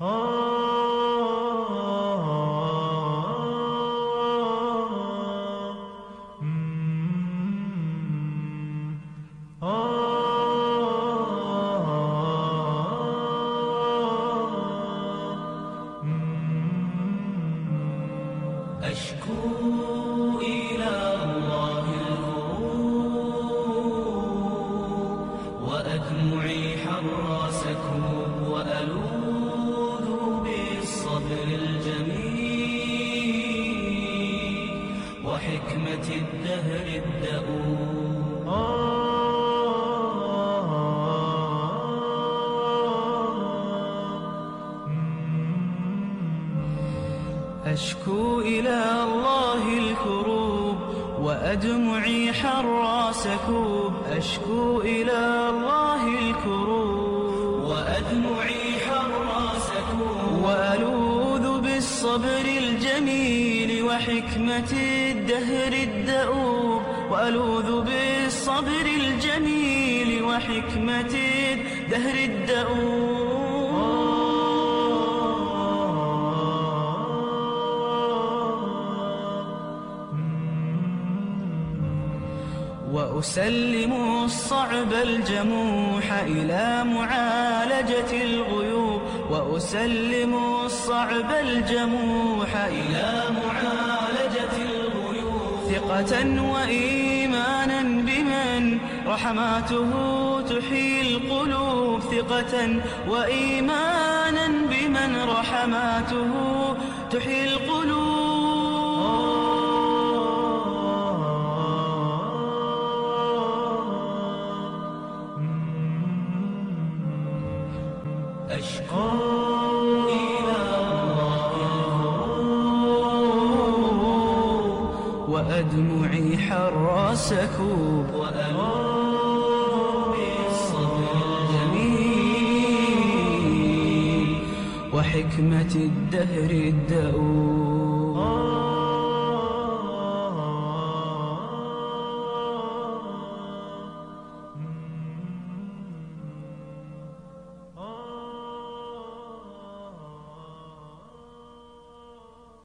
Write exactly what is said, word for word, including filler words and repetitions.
أشكو إلى الله الكروب وأدمعي حر سكوب وألوذ بالصبر الجميل وحكمة الدهر الدؤوب. أشكو إلى الله الكروب وأدمعي حر سكوب. أشكو إلى الله الكروب وأدمعي حر سكوب وألوذ بالصبر الجميل وحكمة الدهر الدؤوب. وألوذ بالصبر الجميل وحكمة الدهر الدؤوب. وأسلم الصعب الجموح إلى معالجة الغيوب. وأسلم الصعب الجموح إلى معالجة الغيوب ثقة وإيمانا بمن رحماته تحيي القلوب. ثقة وإيمانا بمن رحماته تحيي القلوب. أشكو إلى الله الكروب وأدمعي حر سكوب. وألوذ بالصبر الجميل وحكمة الدهر الدؤوب.